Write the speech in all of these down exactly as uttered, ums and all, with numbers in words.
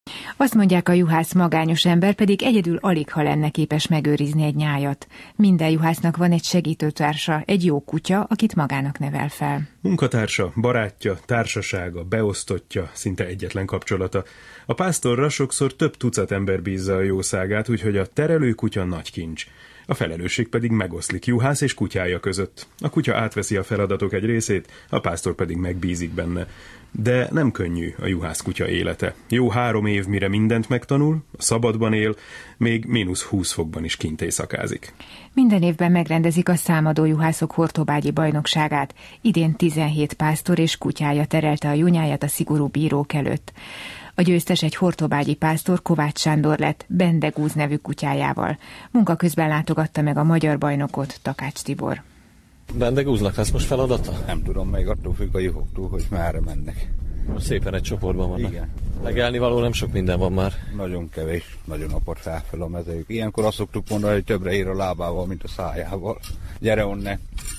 Azt mondják, a juhász magányos ember, pedig egyedül alig ha lenne képes megőrizni egy nyájat. Minden juhásznak van egy segítőtársa, egy jó kutya, akit magának nevel fel. Munkatársa, barátja, társasága, beosztottja, szinte egyetlen kapcsolata. A pásztorra sokszor több tucat ember bízza a jószágát, úgyhogy a terelő kutya nagy kincs. A felelősség pedig megoszlik juhász és kutyája között. A kutya átveszi a feladatok egy részét, a pásztor pedig megbízik benne. De nem könnyű a juhász kutya élete. Jó három év, mire mindent megtanul, a szabadban él, még mínusz húsz fokban is kint éjszakázik. Minden évben megrendezik a számadó juhászok hortobágyi bajnokságát. Idén tizenhét pásztor és kutyája terelte a junyáját a szigorú bírók előtt. A győztes egy hortobágyi pásztor, Kovács Sándor lett, Bendegúz nevű kutyájával. Munka közben látogatta meg a magyar bajnokot, Takács Tibor. Bendegúznak lesz most feladata? Nem tudom, még attól függ a juhoktól, hogy merre mennek. Most szépen egy csoportban vannak. Igen. Legelni való nem sok minden van már. Nagyon kevés, nagyon apad felfel a mezőjük. Ilyenkor azt szoktuk mondani, hogy többre ír a lábával, mint a szájával. Gyere onne!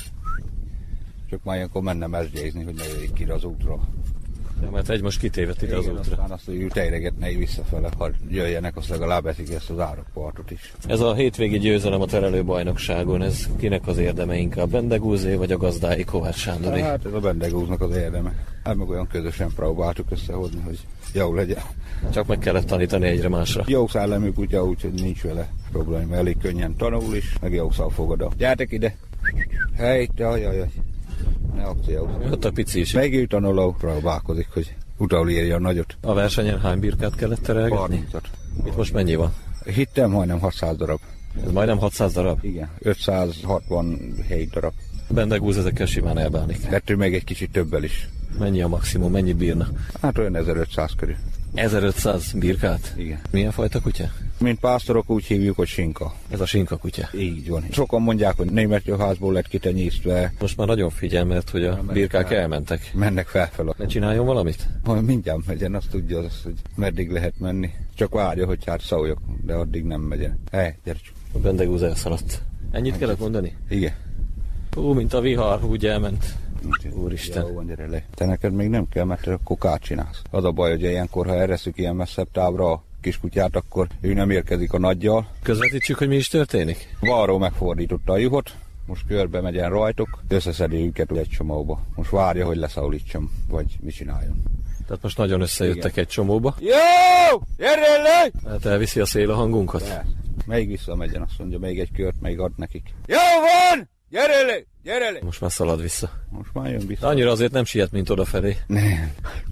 Csak már ilyenkor menne mezgyézni, hogy ne jöjjék ki az útra. Ja, mert egy most kitévedt ide az útra. Aztán azt, hogy tejregetne visszafele, ha jöjjenek, azt legalább eszik ezt az árokpartot is. Ez a hétvégi győzelem a terelő bajnokságon, ez kinek az érdeme inkább? Bendegúzé vagy a gazdái Kovács Sándoré? Hát ez a Bendegúznak az érdeme. Hát meg olyan közösen próbáltuk összehozni, hogy jó legyen. Csak meg kellett tanítani egyre másra. Jó szellemű kutya, úgyhogy nincs vele probléma. Elég könnyen tanul is, meg jó szalfogad. Gyertek ide! Hely, jaj, jaj, jaj. Ne akció. Ott a pici is. Meg ő tanuló próbálkozik, hogy utolérja a nagyot. A versenyen hány birkát kellett terelgetni? harmincat. Itt most mennyi van? Hittem majdnem hatszáz darab. Ez majdnem hatszáz darab? Igen, ötszázhatvanhét darab. Bendegúz ezekkel simán elbánik. Ettől még egy kicsit többel is. Mennyi a maximum, mennyi bírna? Hát olyan ezerötszáz körül. ezerötszáz birkát? Igen. Milyen fajta kutya? Mint pásztorok úgy hívjuk, hogy sinka. Ez a sinka kutya. Így van. Sokan mondják, hogy német juhászból lett kitenyésztve. Most már nagyon figyel, mert hogy a birkák fel. elmentek. Mennek felfel. Ne csináljon valamit? Majd mindjárt megyen, azt tudja, az, hogy meddig lehet menni. Csak várja, hogy hát szóljak, de addig nem megyen. Hely, gyere csak. A Bendegúz elszaladt. Ennyit kellett mondani? Igen. Ó, mint a vihar, úgy elment. Úristen. Jó van, gyere le. Te neked még nem kell, mert kokát csinálsz. Az a baj, hogy ilyenkor, ha erreszük ilyen messzebb távra a kiskutyát, akkor ő nem érkezik a nagyjal. Közvetítsük, hogy mi is történik? Balról megfordította a juhot, most körbe megyen rajtok, összeszedi őket egy csomóba. Most várja, hogy leszólítsam, vagy mi csináljon. Tehát most nagyon összejöttek igen. egy csomóba. Jó! Gyere le! Hát elviszi a szél a hangunkat? De. Még visszamegyen, azt mondja, még egy kört, még ad nekik. Jó van! Gyere le! Gyere le! Most már szalad vissza. Most már jön vissza. Annyira azért nem siet, mint odafelé. Nem.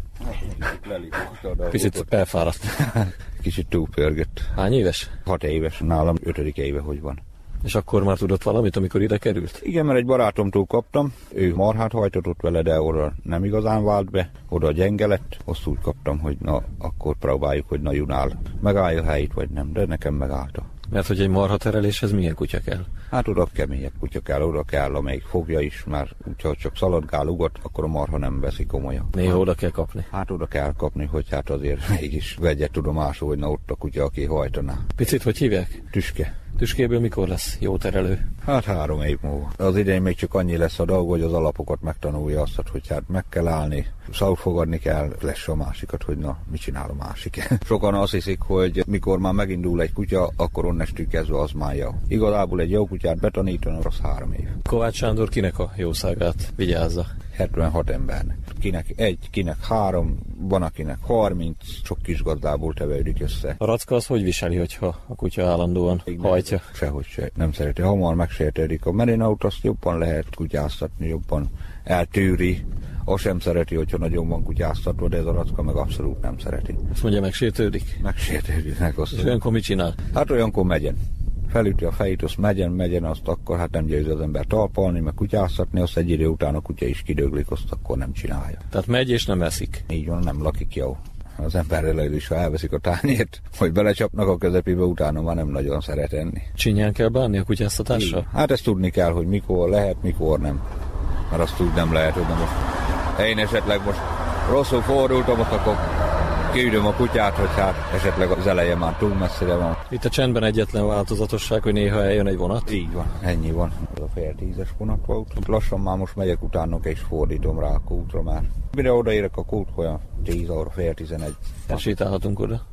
Picit elfáradt. Kicsit túlpörgött. Hány éves? Hat éves. Nálam ötödik éve, hogy van. És akkor már tudott valamit, amikor ide került? Igen, mert egy barátomtól kaptam. Ő marhát hajtatott vele, de oda nem igazán vált be. Oda gyenge lett. Azt úgy kaptam, hogy na, akkor próbáljuk, hogy na junál. Megállja a helyét, vagy nem, de nekem megállta. Mert hogy egy marha tereléshez milyen kutya kell? Hát oda keményebb kutya kell, oda kell, amelyik fogja is, mert úgyhogy csak szaladgál, ugat, akkor a marha nem veszi komolyan. Néha oda kell kapni? Hát oda kell kapni, hogy hát azért mégis vegye tudomásul, hogy na ott a kutya, aki hajtaná. Picit hogy hívják? Tüske. Tüskéből mikor lesz jó terelő? Hát három év múlva. Az idején még csak annyi lesz a dolog, hogy az alapokat megtanulja azt, hogy hát meg kell állni, szót fogadni kell, lesz a másikat, hogy na, mit csinál a másik. Sokan azt hiszik, hogy mikor már megindul egy kutya, akkor onnestől kezdve az már jó. Igazából egy jó kutyát betanítanak, az három év. Kovács Sándor kinek a jószágát vigyázza? hetvenhat embernek. Kinek egy, kinek három, van akinek harminc, sok kis gazdából tevődik össze. A racka az hogy viseli, hogyha a kutya állandóan Én hajtja? Nem, sehogy se, nem szereti. Hamar megsértődik. A merinaut azt jobban lehet kutyáztatni, jobban eltűri. Azt sem szereti, hogyha nagyon van kutyáztatva, de ez a racka meg abszolút nem szereti. Azt mondja, megsértődik? Megsértődik. És olyankor mit csinál? Hát olyankor megyen. Felüti a fejét, azt megyen, megyen, azt akkor hát nem győz az ember talpalni, meg kutyáztatni, azt egy idő után a kutya is kidöglik, azt akkor nem csinálja. Tehát megy és nem eszik? Így van, nem lakik jó. Az emberrel is, ha elveszik a tányért, hogy belecsapnak a közepébe, utána már nem nagyon szeret enni. Csinyán kell bánni a kutyáztatással? Hát ezt tudni kell, hogy mikor lehet, mikor nem. Mert azt úgy nem lehet, hogy nem most. Én esetleg most rosszul fordultam, akkor küldöm a kutyát, hogy hát esetleg az eleje már túl messzire van. Itt a csendben egyetlen változatosság, hogy néha eljön egy vonat? Így van, ennyi van. Ez a fél tízes vonat volt. Lassan már most megyek utánok és fordítom rá a kútra már. Mire odaérek a kút, olyan tíz óra, fél tizenegy. Sétálhatunk oda?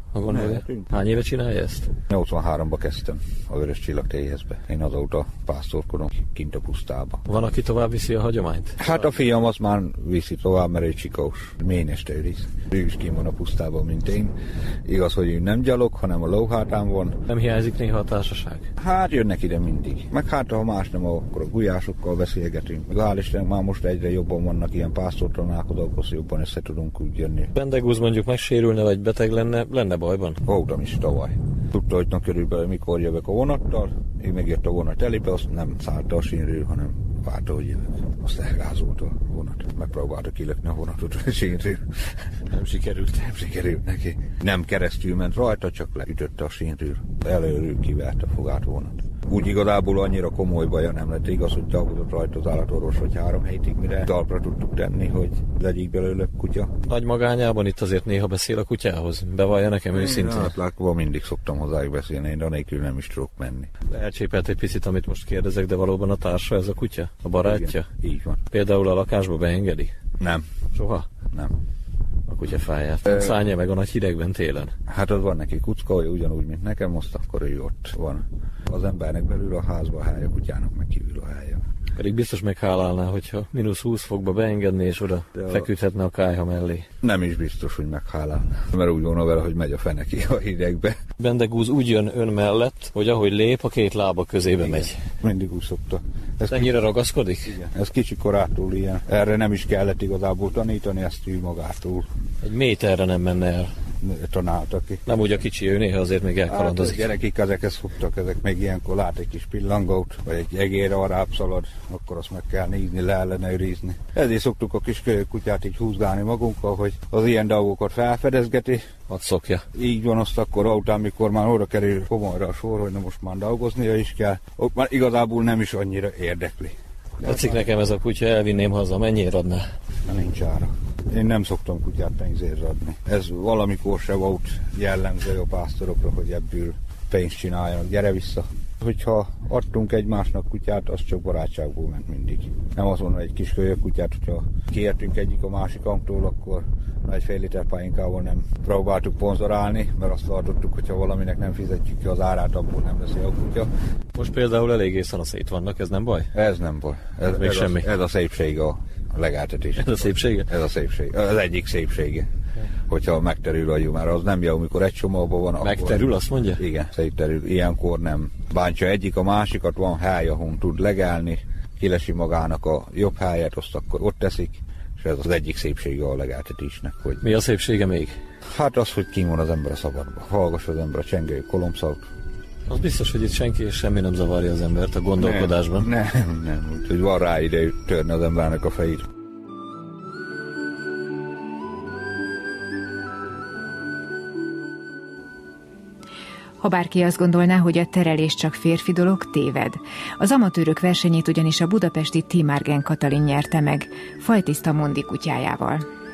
ha gondolja? Hány éve csinálja ezt? nyolcvanháromban kezdtem a Vörös Csillag Téhészbe. Én azóta pásztorkodom kint a pusztába. Van, aki tovább viszi a hagyományt? Hát a fiam az már viszi tovább, mert ő csikós, ménest őriz. Ő is kint van a pusztában, mint én. Igaz, hogy ő nem gyalog, hanem a lóhátán van. Nem hiányzik néha a társaság? Hát jönnek ide mindig. Meg hát, ha más nem, akkor a gulyásokkal beszélgetünk. Meg hál' Istennek már most egyre jobban vannak ilyen pásztortanálkodók, akkor jobban össze tudunk úgy jönni. Bendegúz mondjuk megsérülne, vagy beteg lenne, lenne bajban? Voltam is tavaly. Tudta, hogy na körülbelül mikor jövök a vonattal. Én megjött a vonat elébe, azt nem szállta a sínről, hanem várta, hogy jövök. Azt elgázolt a vonat. Megpróbálta kilökni a vonatot a sínről. Nem sikerült. Nem sikerült neki. Nem keresztül ment rajta, csak leütötte a sínről. Előről kivert a fogát vonat. Úgy igazából annyira komoly baja nem lett. Igaz, hogy dolgozott rajta az állatorvos, hogy három hétig, mire talpra tudtuk tenni, hogy legyik belőle kutya. Nagy magányában itt azért néha beszél a kutyához. Bevallja nekem őszintén. Hát látva mindig szoktam hozzájuk beszélni, én anélkül nem is tudok menni. Elcsépelt egy picit, amit most kérdezek, de valóban a társa ez a kutya? A barátja? Igen, így van. Például a lakásba beengedi? Nem. Soha? Nem. A kutyafáját. E... Szállja meg a nagy hidegben télen. Hát az van neki kucka, ugyanúgy, mint nekem, most akkor ő ott van. Az embernek belül a házba a helye, a kutyának meg kívül a helye. Pedig biztos meghálálná, hogyha mínusz húsz fokba beengedni, és oda a... feküdhetne a kályha mellé. Nem is biztos, hogy meghálálná. Mert úgy volna vele, hogy megy a feneki a hidegbe. Bendegúz úgy jön ön mellett, hogy ahogy lép, a két lába közébe igen, megy. Mindig úgy szokta. Ez ennyire kicsi... ragaszkodik? Igen. Ez kicsi korától ilyen. Erre nem is kellett igazából tanítani, ezt ő magától. Egy méterre nem menne el. Tanáltak ki. Nem úgy a kicsi, ő néha azért még elkalandozik. Hát, gyerekik ezekhez fogtak, ezek még ilyenkor lát egy kis pillangót, vagy egy egér arrább szalad, akkor azt meg kell nézni, le ellenőrizni. Ezért szoktuk a kis kutyát így húzgálni magunkkal, hogy az ilyen dolgokat felfedezgeti. Hadd szokja. Így van, azt akkor után, mikor már oda kerül komolyra a sor, hogy na most már dolgoznia is kell, ott már igazából nem is annyira érdekli. Tetszik nekem ez a kutya, elvinném haza, mennyire adná? Na, nincs ára. Én nem szoktam kutyát pénzért adni. Ez valamikor se volt jellemző a pásztorokra, hogy ebből pénzt csináljanak. Gyere vissza! Hogyha adtunk egymásnak kutyát, az csak barátságból ment mindig. Nem azon, hogy egy kis kölyök kutyát, hogyha kiértünk egyik a másik amtól, akkor egy fél liter pálinkával nem próbáltuk ponzorálni, mert azt tartottuk, hogyha valaminek nem fizetjük ki az árát, abból nem lesz a kutya. Most például eléggé szanaszét vannak, ez nem baj? Ez nem baj. Ez, ez, még ez, semmi. A, ez a szépsége a legeltetés. Ez a szépsége? Ez a szépsége. Az egyik szépsége. Hogyha megterül a jó, mert az nem jó, amikor egy csomagban van. Megterül, akkor... azt mondja? Igen, szép terül. Ilyenkor nem bántja egyik a másikat, van hely, ahol tud legelni, kilesi magának a jobb helyet, azt akkor ott teszik, és ez az egyik szépsége a legeltetésnek. Hogy... Mi a szépsége még? Hát az, hogy kín van az ember a szabadba. Hallgass az ember a csengő kolomszalt. Az biztos, hogy itt senki és semmi nem zavarja az embert a gondolkodásban. Nem, nem, nem. Úgyhogy van rá idejű törni az embernek a fejét. Ha bárki azt gondolná, hogy a terelés csak férfi dolog, téved. Az amatőrök versenyét ugyanis a budapesti Timargen Katalin nyerte meg, fajtiszta Mondi kutyájával.